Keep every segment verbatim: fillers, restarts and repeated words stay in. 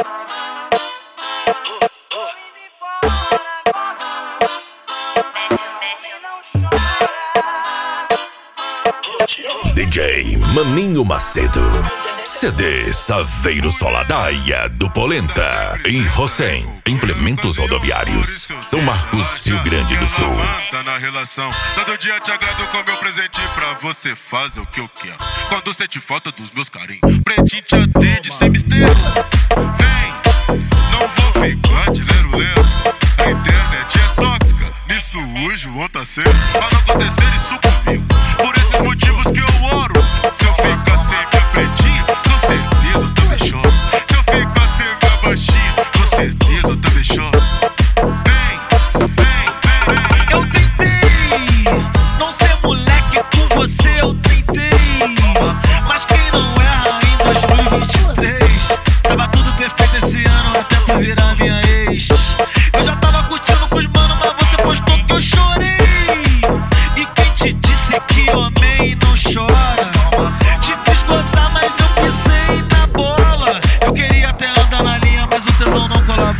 D J Maninho Macedo, C D Saveiro Soladaia do Polenta, em Rossem, Implementos Rodoviários, São Marcos, Rio Grande do Sul. Na relação, todo dia te agrado com meu presente pra você fazer o que eu quero. Quando sente falta dos meus carinhos, pretinho te atende sem mistério. Vem, não vou ficar de lero-lero. A internet é tóxica, nisso hoje o outro tá certo. Pra não acontecer isso comigo, por esses motivos que eu oro. Se eu ficar sem minha pretinha, com certeza eu também choro. Se eu ficar sem minha baixinha, com certeza eu também choro. Vem, vem, vem, vem. Eu tentei não ser moleque com você, eu tentei. Mas quem não erra em dois mil e vinte e três? Tava tudo perfeito esse ano até tu virar minha ex. Eu já tava curtindo com os manos, mas você postou que eu chorei. E quem te disse que homem não chora? Te fiz gozar, mas eu pisei na bola. Eu queria até andar na linha, mas o tesão não colabora.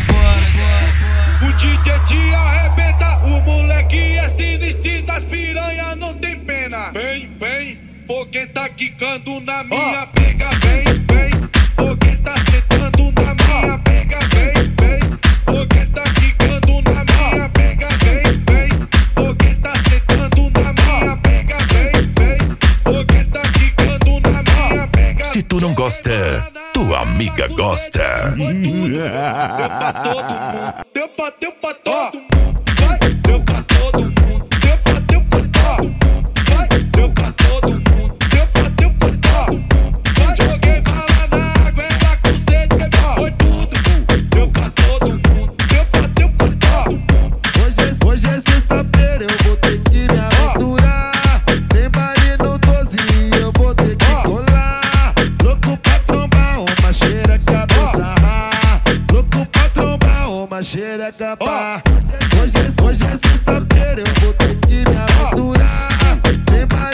O D J te arrebenta, o moleque é sinistro, das piranha não tem pena. Vem, vem, pô quem tá quicando na minha pega, vem, vem. Pô quem tá sentando na minha pega, vem, vem. Pô quem tá quicando na minha pega, vem, vem. Pô quem tá sentando na minha pega, vem, vem. Pô quem tá quicando na minha pega. Se tu não gosta, tua amiga gosta. Deu pra todo mundo, deu pra, deu pra todo mundo, vai, deu pra todo mundo, deu pra, deu pra todo mundo, vai, deu pra todo mundo, deu pra, deu pra todo mundo, vai, joguei bala na água, ela com sede, foi tudo, deu pra todo mundo, deu pra, deu pra todo mundo. Hoje, hoje é sexta-feira, eu vou ter que me aventurar. Tem baile no doze e eu vou ter que colar. Louco pra trombar uma xereca bizarra. Louco pra trombar uma xereca pá. Hoje, hoje é sexta-feira, eu vou ter que me aventurar. Tem baile